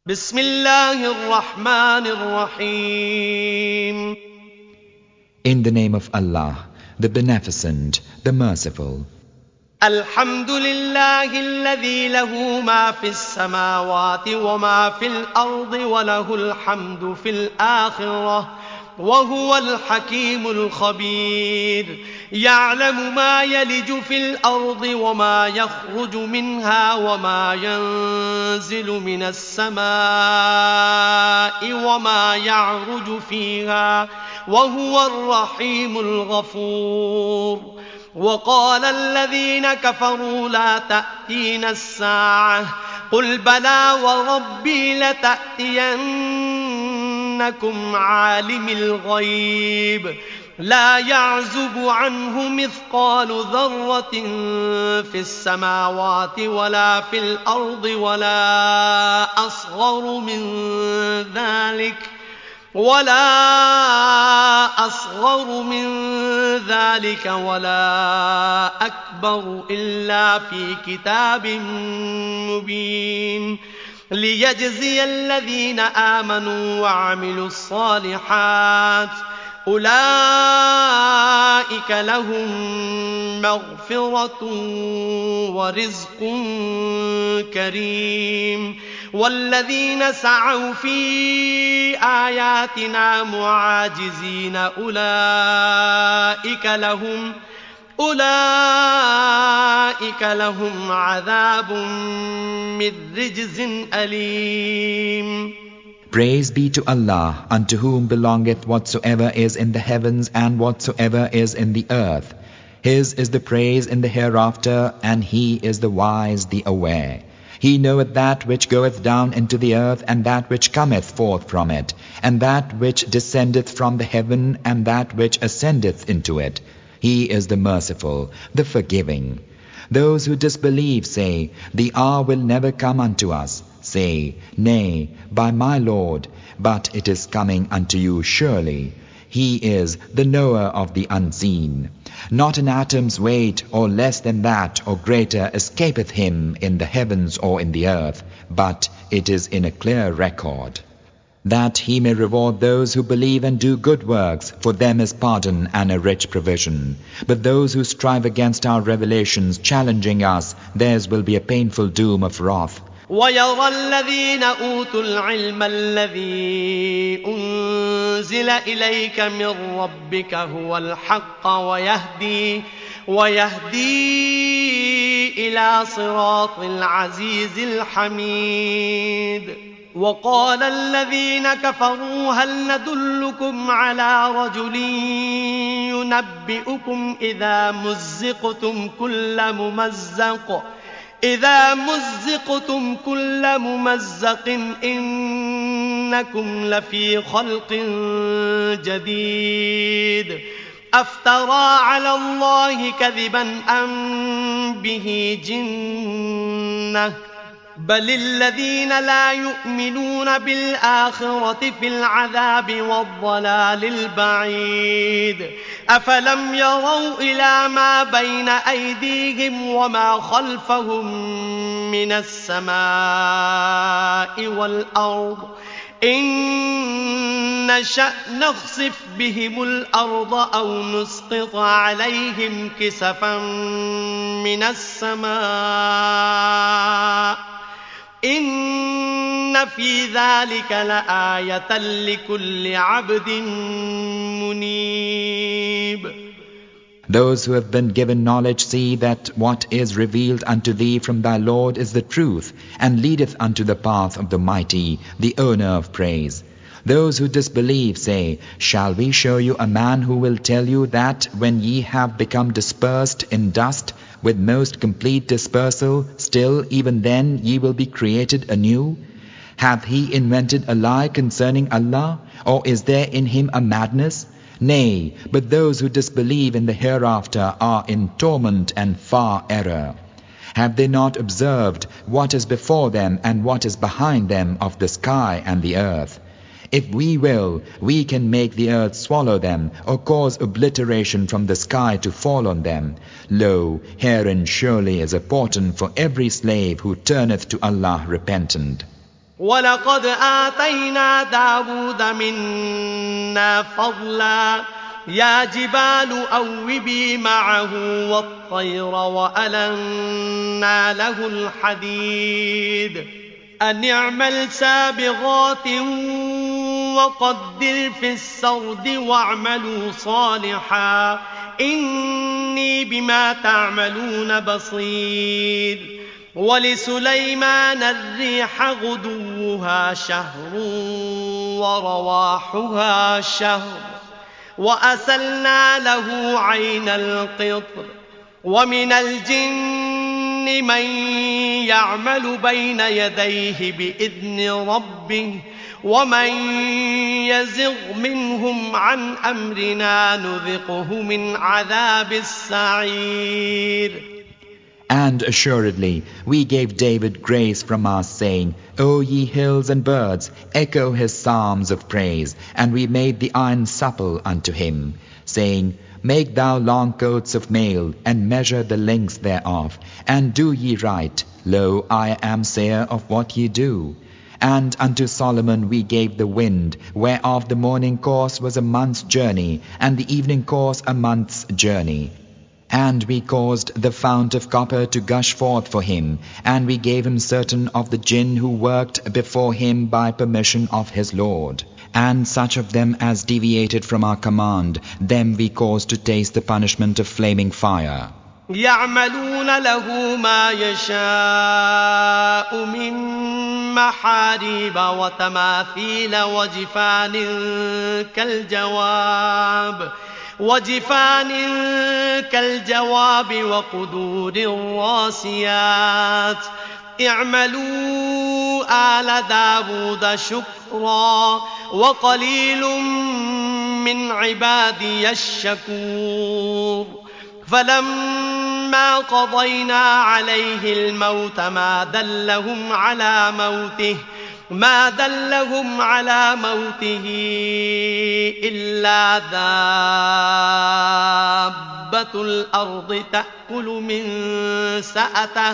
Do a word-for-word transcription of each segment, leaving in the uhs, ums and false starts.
بسم الله الرحمن الرحيم. In the name of Allah, the Beneficent, the Merciful. الحمد لله الذي له ما في السماوات وما في الأرض وله الحمد في الآخرة وهو الحكيم الخبير. يعلم ما يلج في الأرض وما يخرج منها وما ينزل من السماء وما يعرج فيها وهو الرحيم الغفور. وقال الذين كفروا لا تأتينا الساعة قل بلى وربي لتأتينكم عالم الغيب لا يعزب عنه مثقال ذرة في السماوات ولا في الأرض ولا أصغر من ذلك ولا أصغر من ذلك ولا أكبر إلا في كتاب مبين. ليجزي الذين آمنوا وعملوا الصالحات أولئك لهم مغفرة ورزق كريم. والذين سعوا في آياتنا معاجزين أولئك لهم أولئك لهم عذاب من رجز أليم. Praise be to Allah, unto whom belongeth whatsoever is in the heavens and whatsoever is in the earth. His is the praise in the hereafter, and He is the wise, the aware. He knoweth that which goeth down into the earth, and that which cometh forth from it, and that which descendeth from the heaven, and that which ascendeth into it. He is the merciful, the forgiving. Those who disbelieve say, the hour will never come unto us. Say, nay, by my Lord, but it is coming unto you surely. He is the knower of the unseen. Not an atom's weight, or less than that, or greater, escapeth him in the heavens or in the earth, but it is in a clear record. That he may reward those who believe and do good works, for them is pardon and a rich provision. But those who strive against our revelations, challenging us, theirs will be a painful doom of wrath. ويرى الذين أوتوا العلم الذي أنزل إليك من ربك هو الحق ويهدي ويهدي إلى صراط العزيز الحميد. وقال الذين كفروا هل ندلكم على رجل ينبئكم إذا مزقتم كل ممزق إذا مزقتم كل ممزق إنكم لفي خلق جديد أفترى على الله كذبا أم به جنة بل الذين لا يؤمنون بالآخرة في العذاب والضلال البعيد. أفلم يروا إلى ما بين أيديهم وما خلفهم من السماء والأرض إن نشأ نخسف بهم الأرض أو نسقط عليهم كسفا من السماء إن في ذلك لآية لكل عبد منيب. Those who have been given knowledge see that what is revealed unto thee from thy Lord is the truth, and leadeth unto the path of the Mighty, the owner of praise. Those who disbelieve say, shall we show you a man who will tell you that when ye have become dispersed in dust, with most complete dispersal, still even then ye will be created anew? Hath he invented a lie concerning Allah, or is there in him a madness? Nay, but those who disbelieve in the hereafter are in torment and far error. Have they not observed what is before them and what is behind them of the sky and the earth? If we will, we can make the earth swallow them, or cause obliteration from the sky to fall on them. Lo, herein surely is a portent for every slave who turneth to Allah repentant. وَلَقَدْ آتَيْنَا دَاوُودَ مِنَّا فَضْلًا يَا جِبَالُ أَوِّبِي مَعَهُ وَالطَّيْرَ وَأَلَنَّا لَهُ الْحَدِيدَ أَنِ اعْمَلْ سَابِغَاتٍ وَقَدِّرْ فِي السَّرْدِ وَاعْمَلُوا صَالِحًا إِنِّي بِمَا تَعْمَلُونَ بَصِيرٌ وَلِسُلَيْمَانَ الرِّيحَ غُدُوُّهَا شَهْرٌ وَرَوَاحُهَا شَهْرٌ وَأَسَلْنَا لَهُ عَيْنَ الْقِطْرِ وَمِنَ الْجِنِّ مَن يَعْمَلُ بَيْنَ يَدَيْهِ بِإِذْنِ رَبِّهِ وَمَن يَزِغْ مِنْهُمْ عَنْ أَمْرِنَا نُذِقْهُ مِنْ عَذَابِ السَّعِيرِ. And assuredly, we gave David grace from us, saying, O ye hills and birds, echo his psalms of praise. And we made the iron supple unto him, saying, Make thou long coats of mail, and measure the lengths thereof, and do ye right. Lo, I am sayer of what ye do. And unto Solomon we gave the wind, whereof the morning course was a month's journey, and the evening course a month's journey. And we caused the fount of copper to gush forth for him, and we gave him certain of the jinn who worked before him by permission of his Lord. And such of them as deviated from our command, them we caused to taste the punishment of flaming fire. يَعْمَلُونَ لَهُ مَا يَشَاءُ مِن مَّحَارِيبَ وَتَمَاثِيلَ وَجِفَانٍ كَالْجَوَابِ وجفان كالجواب وقدور الراسيات اعملوا آل داود شكرا وقليل من عبادي الشكور فلما قضينا عليه الموت ما دلهم على موته ما دلهم على موته إلا دابة الأرض تأكل من سأته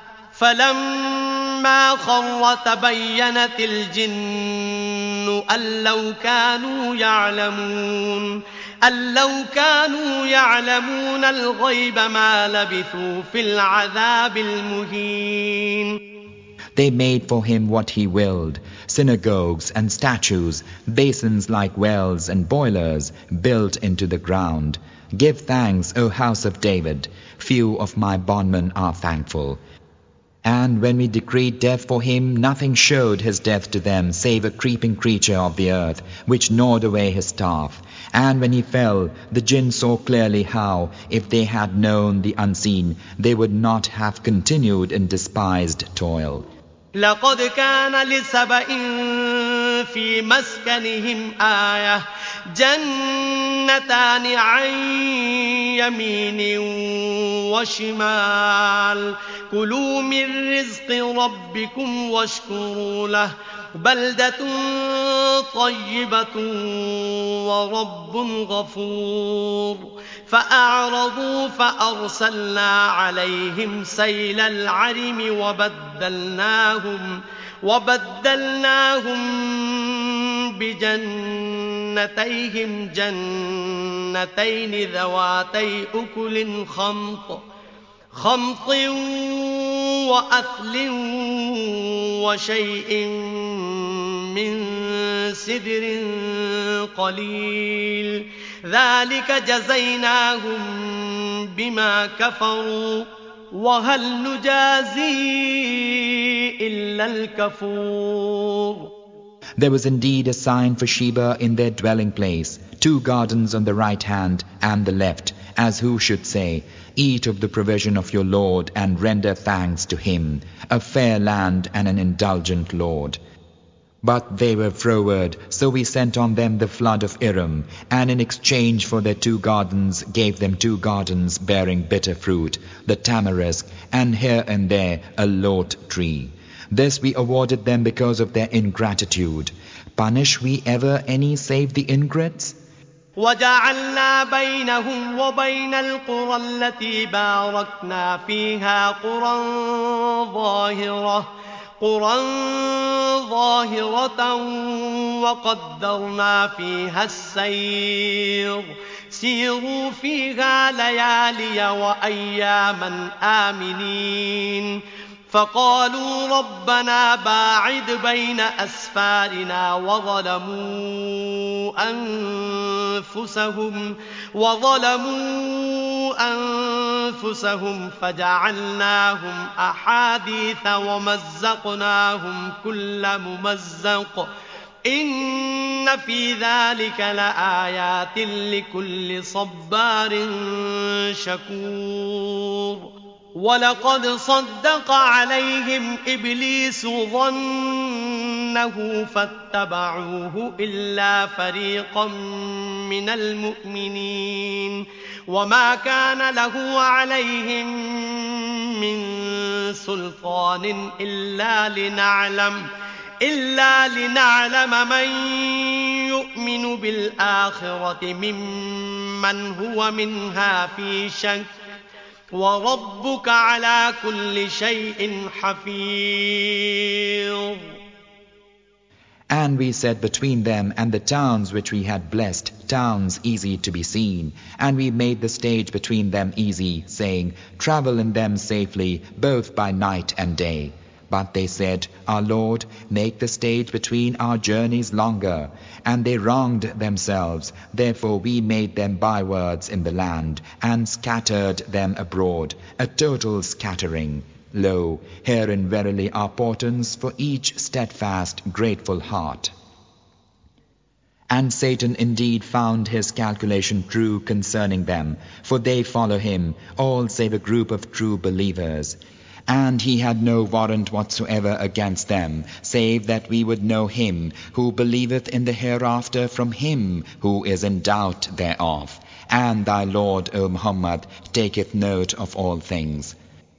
فلما خر تبينت الجن أن لو كانوا يعلمون أن لو كانوا يعلمون الغيب ما لبثوا في العذاب المهين. They made for him what he willed, synagogues and statues, basins like wells and boilers built into the ground. Give thanks, O house of David. Few of my bondmen are thankful. And when we decreed death for him, nothing showed his death to them save a creeping creature of the earth, which gnawed away his staff. And when he fell, the jinn saw clearly how, if they had known the unseen, they would not have continued in despised toil. لقد كان لسبإ في مسكنهم آية جنتان عن يمين وشمال كلوا من رزق ربكم واشكروا له بلدة طيبة ورب غفور فأعرضوا فأرسلنا عليهم سيل العرم وبدلناهم وبدلناهم بجنتيهم جنتين ذواتي أكل خمط خمط وأثل وشيء من سدر قليل ذلك جزيناهم بما كفروا وهل نجازي إلا الكفور. There was indeed a sign for Sheba in their dwelling place, two gardens on the right hand and the left, as who should say, Eat of the provision of your Lord and render thanks to him, a fair land and an indulgent Lord. But they were froward, so we sent on them the flood of Iram, and in exchange for their two gardens gave them two gardens bearing bitter fruit, the tamarisk, and here and there a lot tree. This we awarded them because of their ingratitude. Punish we ever any save the ingrates? وجعلنا بينهم وبين القرى التي باركنا فيها قرى ظاهرة قرى ظاهرة وقدرنا فيها السير سيروا فيها ليالي وأياما آمنين فقالوا ربنا باعد بين أسفارنا وظلموا أنفسهم وظلموا أنفسهم فجعلناهم أحاديث ومزقناهم كل ممزق إن في ذلك لآيات لكل صبار شكور ولقد صدق عليهم إبليس ظنه فاتبعوه إلا فريقا من المؤمنين وما كان له عليهم من سلطان إلا لنعلم إلا لنعلم من يؤمن بالآخرة ممن هو منها في شك وَرَبُّكَ عَلَى كُلِّ شَيْءٍ حَفِيظٌ. And we set between them and the towns which we had blessed, towns easy to be seen. And we made the stage between them easy, saying, travel in them safely, both by night and day. But they said, Our Lord, make the stage between our journeys longer. And they wronged themselves, therefore we made them bywards in the land, and scattered them abroad, a total scattering. Lo, herein verily are portents for each steadfast, grateful heart. And Satan indeed found his calculation true concerning them, for they follow him, all save a group of true believers. And he had no warrant whatsoever against them, save that we would know him who believeth in the hereafter from him who is in doubt thereof. And thy Lord, O Muhammad, taketh note of all things.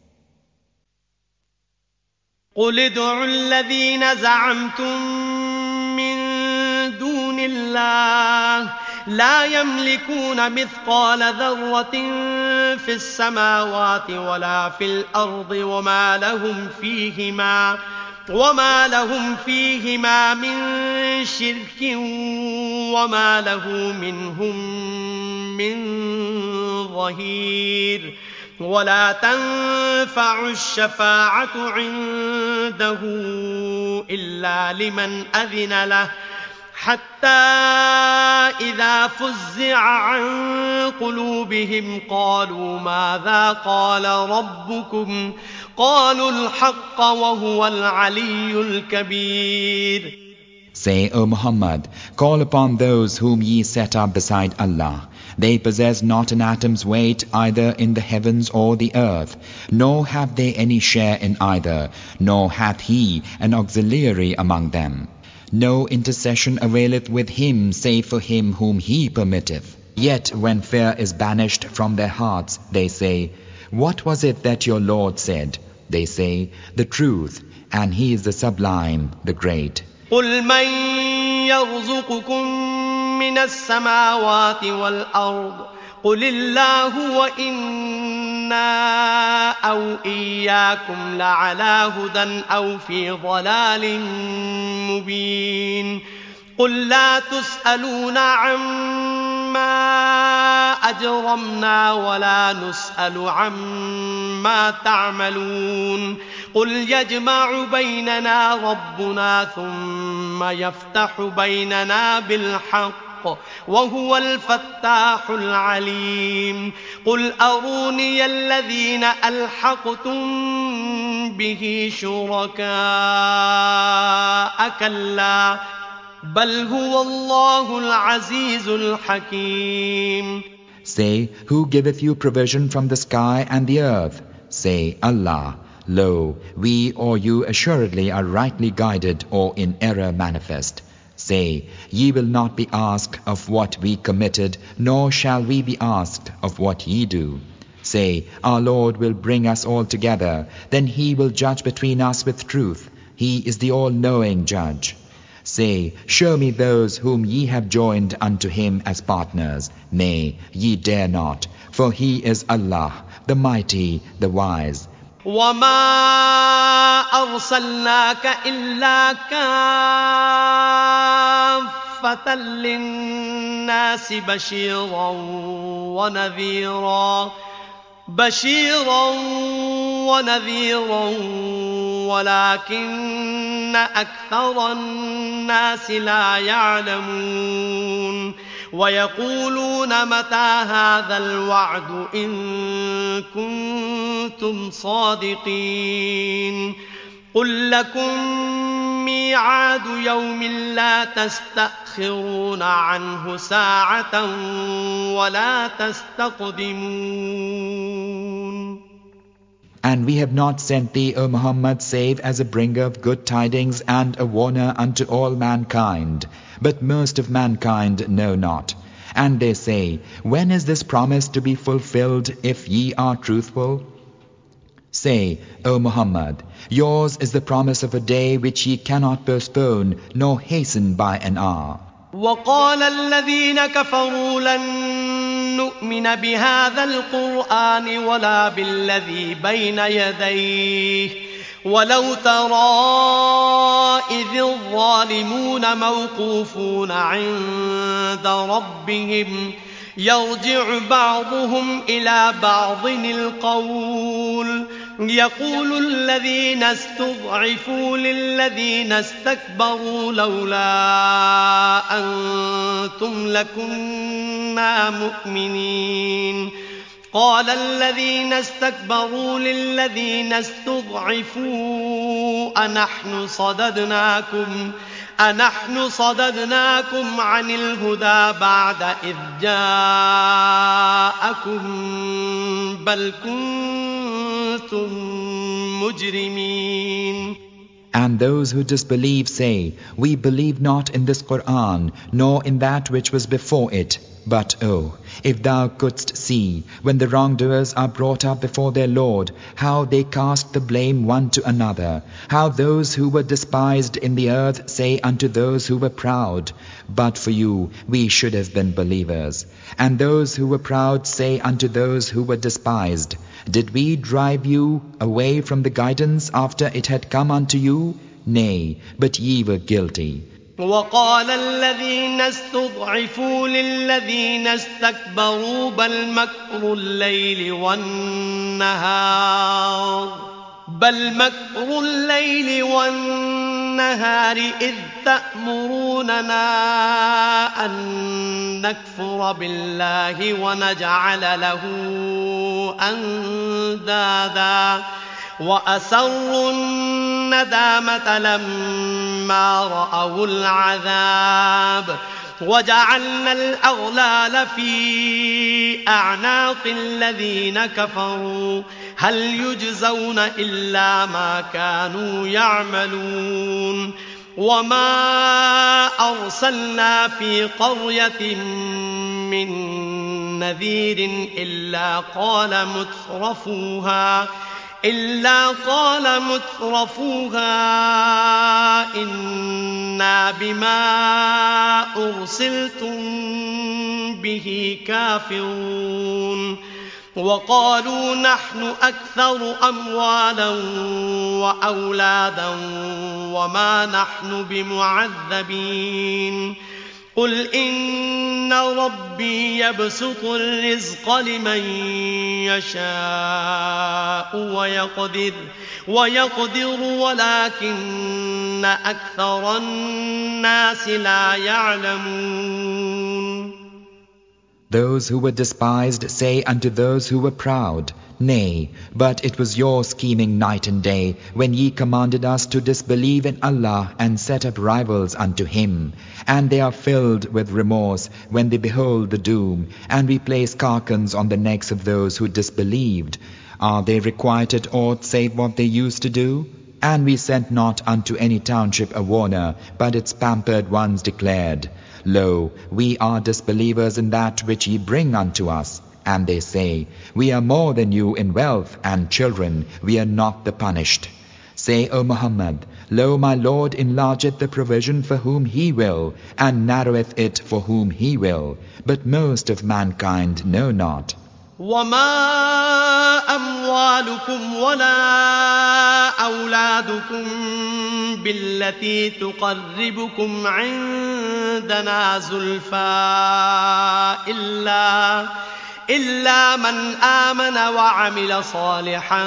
قُلِ ادْعُوا الَّذِينَ زَعَمْتُم مِّن دُونِ اللَّهِ لَا يَمْلِكُونَ مِثْقَالَ ذَرَّةٍ في السماوات ولا في الأرض وما لهم فيهما وما لهم فيهما من شرك وما له منهم من ظهير ولا تنفع الشفاعة عنده إلا لمن أذن له حتى إذا فزع عن قلوبهم قالوا ماذا قال ربكم قالوا الحق وهو العلي الكبير. Say, O Muhammad, call upon those whom ye set up beside Allah. They possess not an atom's weight either in the heavens or the earth, nor have they any share in either, nor hath he an auxiliary among them. No intercession availeth with him save for him whom he permitteth. Yet when fear is banished from their hearts, they say, What was it that your Lord said? They say, The truth, and he is the sublime, the great. قُلْ مَنْ يَرْزُقُكُم مِّنَ السَّمَاوَاتِ وَالْأَرْضِ قُلِ اللَّهُ وَإِنَّا أَوْ إِيَّاكُمْ لَعَلَى هُدًى أَوْ فِي ضَلَالٍ مُّبِينٍ قُل لَّا تُسْأَلُونَ عَمَّا أَجْرَمْنَا وَلَا نُسْأَلُ عَمَّا تَعْمَلُونَ قُلْ يَجْمَعُ بَيْنَنَا رَبُّنَا ثُمَّ يَفْتَحُ بَيْنَنَا بِالْحَقِّ وهو الفتاح العليم قل أروني الذين ألحقتم به شركاء كلا بل هو الله العزيز الحكيم. Say, who giveth you provision from the sky and the earth? Say, Allah. Lo, we or you assuredly are rightly guided or in error manifest. Say, ye will not be asked of what we committed, nor shall we be asked of what ye do. Say, our Lord will bring us all together, then he will judge between us with truth. He is the all-knowing judge. Say, show me those whom ye have joined unto him as partners. Nay, ye dare not, for he is Allah, the mighty, the wise. وما أرسلناك إلا كافة للناس بشيرا ونذيرا بشيرا ونذيرا ولكن أكثر الناس لا يعلمون ويقولون متى هذا الوعد إن كنتم صادقين قل لكم ميعاد يوم لا تستأخرون عنه ساعة ولا تستقدمون. And we have not sent thee, O Muhammad, save as a bringer of good tidings and a warner unto all mankind. But most of mankind know not. And they say, when is this promise to be fulfilled, if ye are truthful? Say, O Muhammad, yours is the promise of a day which ye cannot postpone nor hasten by an hour. وقال الذين كفروا لن نؤمن بهذا القرآن ولا بالذي بين يديه ولو ترى إذ الظالمون موقوفون عند ربهم يرجع بعضهم إلى بعض القول يقول الذين استضعفوا للذين استكبروا لولا أنتم لكنا مؤمنين قال الذين استكبروا للذين استضعفوا أنحن صددناكم أنحن صددناكم عن الهدى بعد إذ جاءكم بل كنتم مجرمين. And those who disbelieve say, we believe not in this Qur'an, nor in that which was before it. But, oh, if thou couldst see, when the wrongdoers are brought up before their Lord, how they cast the blame one to another, how those who were despised in the earth say unto those who were proud, but for you we should have been believers. And those who were proud say unto those who were despised, did we drive you away from the guidance after it had come unto you? Nay, but ye were guilty. وقال الذين استضعفوا للذين استكبروا بل مكر الليل والنهار بل مكر الليل والنهار إذ تأمروننا أن نكفر بالله ونجعل له أندادا وأسروا الندامة لما رأوا العذاب وجعلنا الأغلال في أعناق الذين كفروا هل يجزون إلا ما كانوا يعملون وما أرسلنا في قرية من نذير إلا قال مترفوها إلا قال مترفوها إنا بما أرسلتم به كافرون وقالوا نحن أكثر أموالا وأولادا وما نحن بمعذبين قل إن ربي يبسط الرزق لمن يشاء ويقدر ويقدر ولكن أكثر الناس لا يعلمون. Those who were despised say unto those who were proud, nay, but it was your scheming night and day, when ye commanded us to disbelieve in Allah and set up rivals unto Him. And they are filled with remorse when they behold the doom, and we place carcans on the necks of those who disbelieved. Are they requited aught save what they used to do? And we sent not unto any township a warner, but its pampered ones declared, Lo, we are disbelievers in that which ye bring unto us. And they say, we are more than you in wealth and children, we are not the punished. Say, O Muhammad, Lo, my Lord enlargeth the provision for whom He will, and narroweth it for whom He will, but most of mankind know not. وما أموالكم ولا أولادكم بالتي تقربكم عندنا زلفى إلا إلا من آمن وعمل صالحا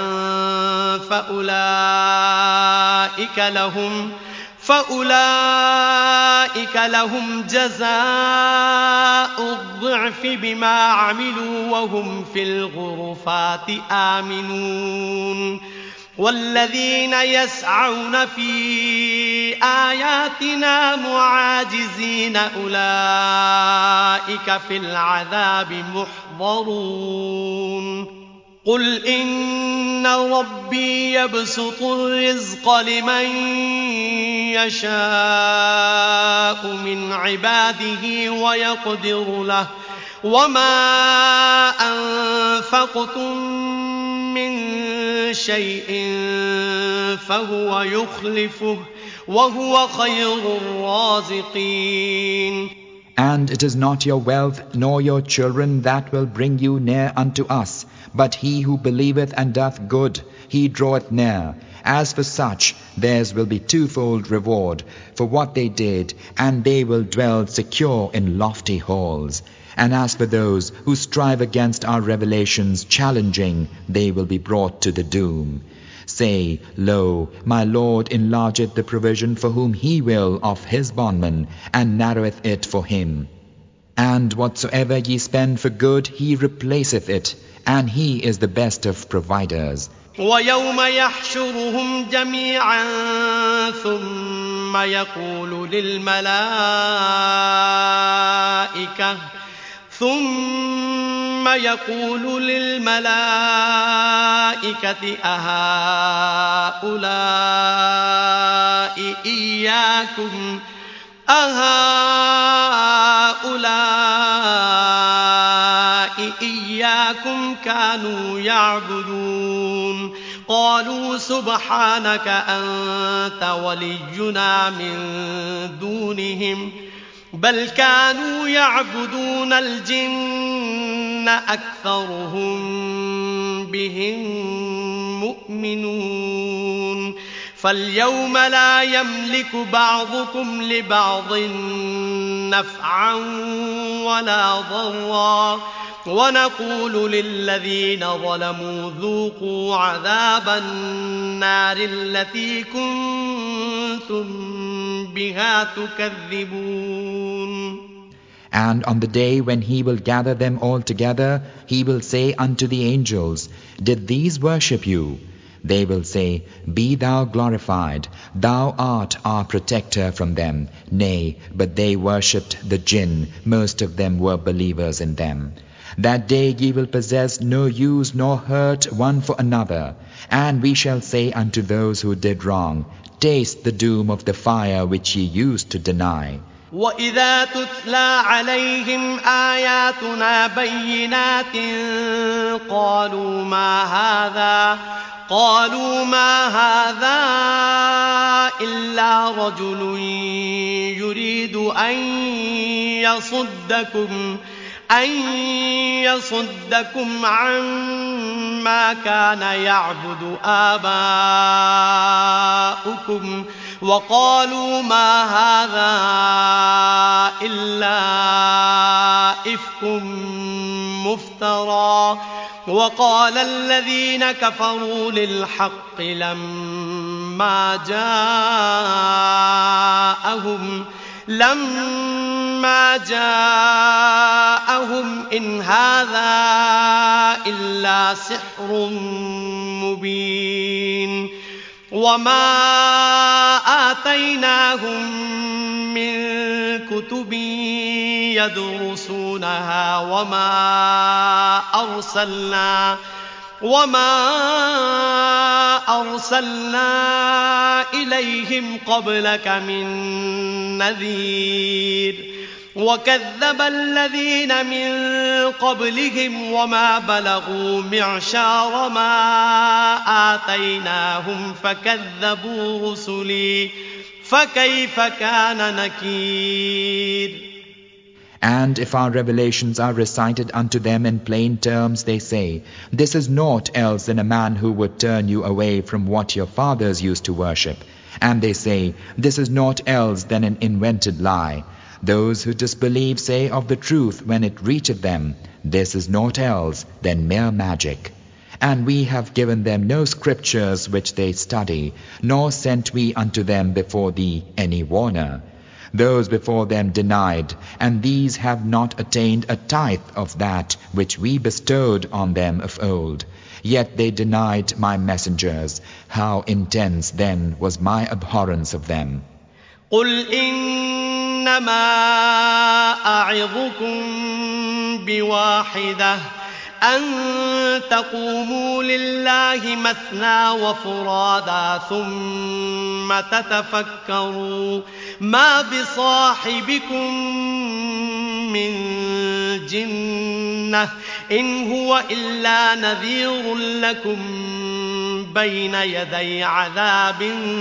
فأولئك لهم فأولئك لهم جزاء الضعف بما عملوا وهم في الغرفات آمنون والذين يسعون في آياتنا معاجزين أولئك في العذاب محضرون قل إن ربي يبسط الرزق لمن يشاء من عباده ويقدر له وما أنفقتم من شيء فهو يخلفه وهو خير الرازقين. And it is not your wealth nor your children that will bring you near unto us, but he who believeth and doth good, he draweth near. As for such, theirs will be twofold reward for what they did, and they will dwell secure in lofty halls. And as for those who strive against our revelations, challenging, they will be brought to the doom. Say, Lo, my Lord enlargeth the provision for whom he will of his bondman, and narroweth it for him. And whatsoever ye spend for good, he replaceth it, and he is the best of providers. ويوم يحشرهم جميعا ثم يقول للملائكة ثم يقول للملائكة أهؤلاء إياكم أهؤلاء إياكم كانوا يعبدون قالوا سبحانك أنت ولينا من دونهم بل كانوا يعبدون الجن أكثرهم بهم مؤمنون فاليوم لا يملك بعضكم لبعض نفعا ولا ضرا ونقول للذين ظلموا ذوقوا عذاب النار التي كنتم بها تكذبون. And on the day when he will gather them all together, he will say unto the angels, Did these worship you? They will say, Be thou glorified, thou art our protector from them. Nay, but they worshipped the jinn, most of them were believers in them. That day ye will possess no use nor hurt one for another. And we shall say unto those who did wrong, Taste the doom of the fire which ye used to deny. وَإِذَا تُتْلَى عَلَيْهِمْ آيَاتُنَا بَيِّنَاتٍ قَالُوا مَا هَذَا قَالُوا مَا هَذَا إِلَّا رَجُلٌ يُرِيدُ أَن يَصُدَّكُمْ أَن يَصُدَّكُمْ عَمَّا كَانَ يَعْبُدُ آبَاؤُكُمْ وقالوا ما هذا إلا إفك مفترى وقال الذين كفروا للحق لما جاءهم لما جاءهم إن هذا إلا سحر مبين وما آتيناهم من كتب يدرسونها وما أرسلنا وما أرسلنا إليهم قبلك من نذير وكذب الذين من قبلهم وما بلغوا معشار ما آتيناهم فكذبوا رسلي فكيف كان نكير. And if our revelations are recited unto them in plain terms, they say, This is naught else than a man who would turn you away from what your fathers used to worship. And they say, This is naught else than an invented lie. Those who disbelieve say of the truth when it reacheth them, This is naught else than mere magic. And we have given them no scriptures which they study, nor sent we unto them before thee any warner. Those before them denied, and these have not attained a tithe of that which we bestowed on them of old. Yet they denied my messengers. How intense then was my abhorrence of them. قُلْ إِنَّمَا أَعِظُكُم بِوَاحِدَةٍ أَن تَقُومُوا لِلَّهِ مَثْنَىٰ وَفُرَادَىٰ ثُمَّ تَتَفَكَّرُوا مَا بِصَاحِبِكُم مِّن جِنَّةٍ إِنْ هُوَ إِلَّا نَذِيرٌ لَّكُم بَيْنَ يَدَيْ عَذَابٍ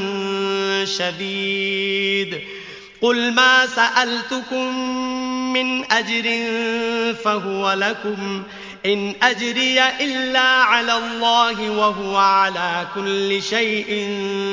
شَدِيدٍ قُلْ مَا سَأَلْتُكُم مِّنْ أَجْرٍ فَهُوَ لَكُمْ إِنْ أَجْرِيَ إِلَّا عَلَى اللَّهِ وَهُوَ عَلَى كُلِّ شَيْءٍ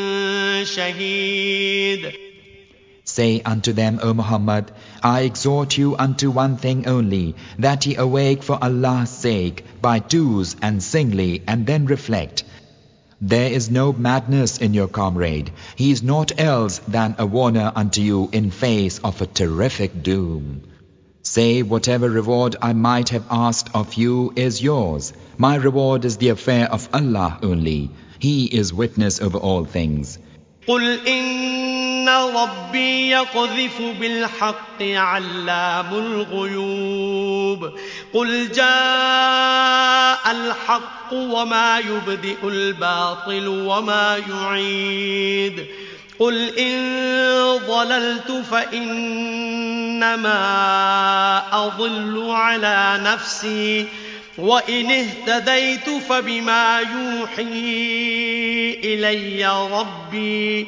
شَهِيدٌ. Say unto them, O Muhammad, I exhort you unto one thing only, that ye awake for Allah's sake, by twos and singly, and then reflect. There is no madness in your comrade. He is naught else than a warner unto you in face of a terrific doom. Say, whatever reward I might have asked of you is yours. My reward is the affair of Allah only. He is witness over all things. قُلْ إِنَّ رَبِّي يَقْذِفُ بِالْحَقِّ عَلَّامُ الْغُيُوبِ قُلْ جَاءَ الْحَقُّ وَمَا يُبْدِئُ الْبَاطِلُ وَمَا يُعِيدُ قُلْ إِن ضَلَلْتُ فَإِنَّمَا أَضِلُّ عَلَى نَفْسِي وَإِنِ اهْتَدَيْتُ فَبِمَا يُوحِي إِلَيَّ رَبِّي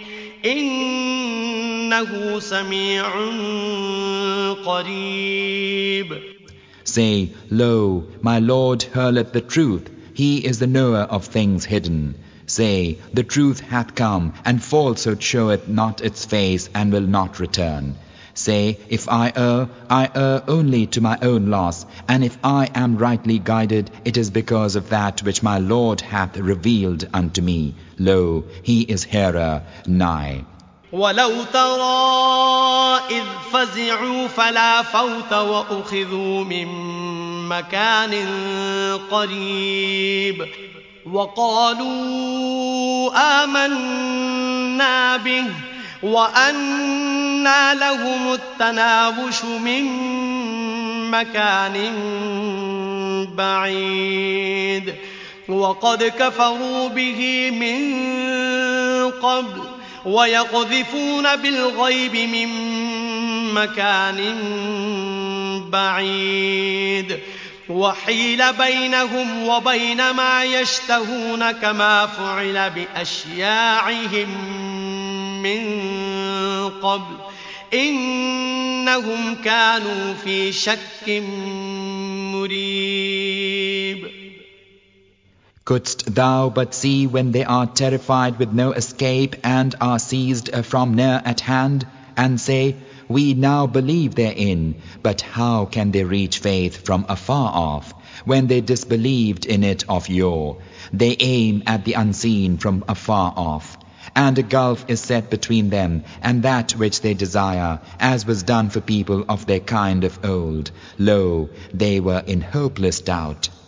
إِنَّهُ سَمِيعٌ قَرِيبٌ. Say, Lo, my Lord hurleth the truth. He is the knower of things hidden. Say, the truth hath come, and falsehood showeth not its face, and will not return. Say, if I err, I err only to my own loss, and if I am rightly guided, it is because of that which my Lord hath revealed unto me. Lo, He is hearer, nigh. وَلَوْ تَرَىٰ إِذْ فَزِعُوا فَلَا فَوْتَ وَأُخِذُوا مِن مَّكَانٍ قَرِيبٍ وَقَالُوا آمَنَّا بِهِ وَأَنَّىٰ لَهُمُ التَّنَاوُشُ مِن مَّكَانٍ بَعِيدٍ وَقَدْ كَفَرُوا بِهِ مِن قَبْلُ وَيَقْذِفُونَ بِالْغَيْبِ مِن مَّكَانٍ بَعِيدٍ وَحِيلَ بَيْنَهُمْ وَبَيْنَ مَا يَشْتَهُونَ كَمَا فُعِلَ بِأَشْيَاعِهِم مِّن قَبْلُ إِنَّهُمْ كَانُوا فِي شَكٍّ مُّرِيبٍ. Couldst thou but see when they are terrified with no escape and are seized from near at hand, and say, We now believe therein, but how can they reach faith from afar off, when they disbelieved in it of yore? They aim at the unseen from afar off, and a gulf is set between them and that which they desire, as was done for people of their kind of old. Lo, they were in hopeless doubt.